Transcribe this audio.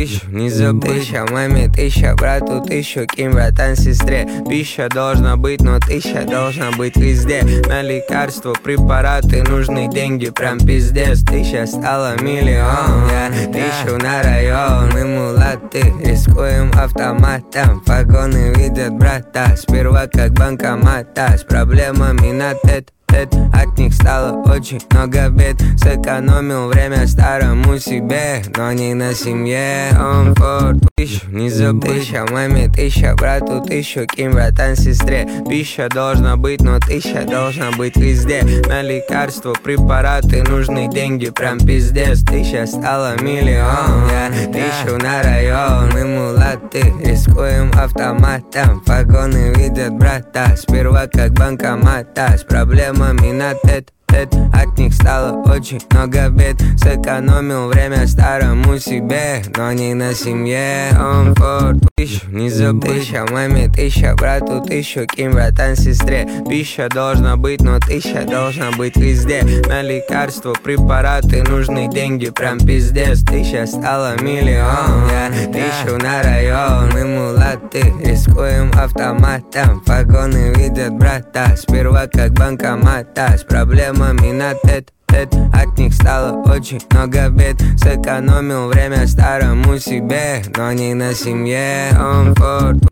тысячу, не забудь. Тысяча маме, тысяча брату, тысячу ким, братан, сестре. Пища должна быть, но тысяча должна быть везде. На лекарства, препараты, нужны деньги, прям пиздец. Тысяча стала миллион, тысячу на район. Мы мулаты, рискуем автоматом. Погоны видят брата, сперва как банкомата. С проблемами на тет. От них стало очень много бед. Сэкономил время старому себе, но не на семье. Он форт, тысячу, не забудь. Тысяча маме, тысяча брату, тысячу ким, братан, сестре. Пища должна быть, но тысяча должна быть везде. На лекарства, препараты, нужны деньги, прям пиздец. Тысяча стала миллион, тысячу на район. Мы мулаты, рискуем автоматом. Погоны видят брата, сперва как банкомата. С проблемами на тет. От них стало очень много бед. Сэкономил время старому себе, но не на семье. Он форт, тысячу, не забудь. Тысяча маме, тысяча брату, тысячу ким, братан, сестре. Пища должна быть, но тысяча должна быть везде. На лекарства, препараты, нужны деньги, прям пиздец. Тысяча стала миллион, тысячу на район. Мы мулаты, рискуем автоматом. Погоны видят брата, сперва как банкомата. С проблемами на тет. От них стало очень много бед. Сэкономил время старому себе, но не на семье. Он форт.